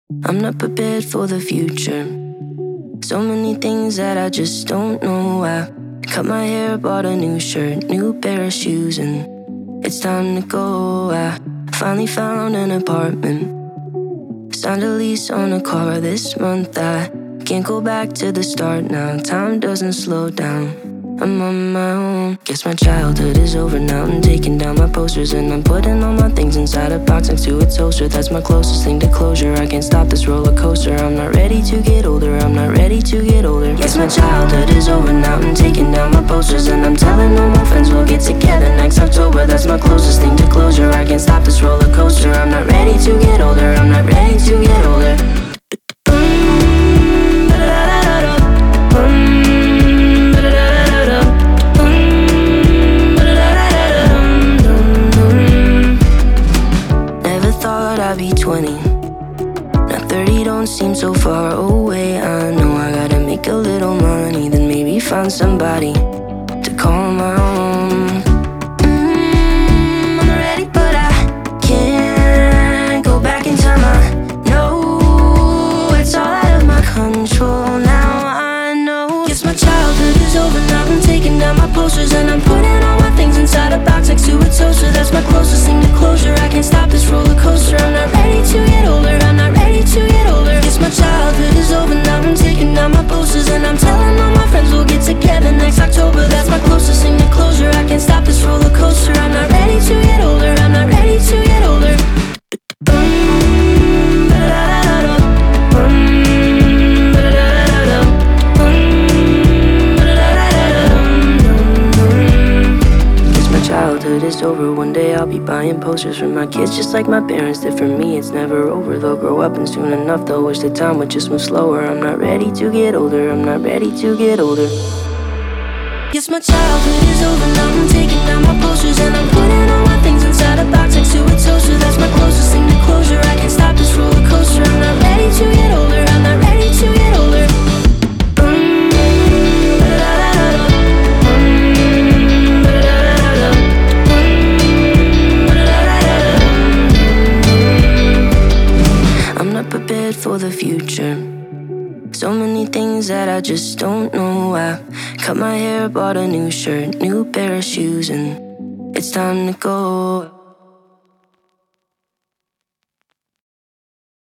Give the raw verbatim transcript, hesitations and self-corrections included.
I'm not prepared for the future. So many things that I just don't know. I cut my hair, bought a new shirt, new pair of shoes, and it's time to go. I finally found an apartment, signed a lease on a car this month. I can't go back to the start now. Time doesn't slow down. I'm on my own. Guess my childhood is over now. I'm taking down my posters and I'm putting all my things inside a box next to a toaster. That's my closest thing to closure. I can't stop this roller coaster. I'm not ready to get older. I'm not ready to get older. Guess my childhood is over now. I'm taking down my posters and I'm telling all my friends we'll get together next October. That's my closest thing to closure. I can't stop this roller coaster. I'm not ready to get older. I'm not ready to get older. I'll be twenty. Now thirty don't seem so far away. I know I gotta make a little money, then maybe find somebody to call my own. mm, I'm ready but I can't go back in time. I know it's all out of my control now. I know. Guess my childhood is over now. I'm taking down my posters and I'm putting all my things inside a box next to a toaster. That's my closest thing to closure. I can't stop this roller coaster. I'm not ready to get older. I'm not ready to get older. Guess my childhood is over now. I'm taking down my posters and I'm telling all my friends we'll get together next October. That's my closest thing to closure. I can't stop this roller coaster. I'm not ready to get older. I'm not ready to get older. Childhood is over, one day I'll be buying posters for my kids just like my parents did for me. It's never over, they'll grow up and soon enough they'll wish the time would just move slower. I'm not ready to get older, I'm not ready to get older. Yes, my childhood is over now. I'm taking down my posters and I'm putting all my things inside a box next to a toaster. That's my closest thing to closure. I can't stop this roller coaster. I'm not ready to get older, I'm not ready to get older. Prepared for the future. So many things that I just don't know. I cut my hair, bought a new shirt, new pair of shoes, and it's time to go.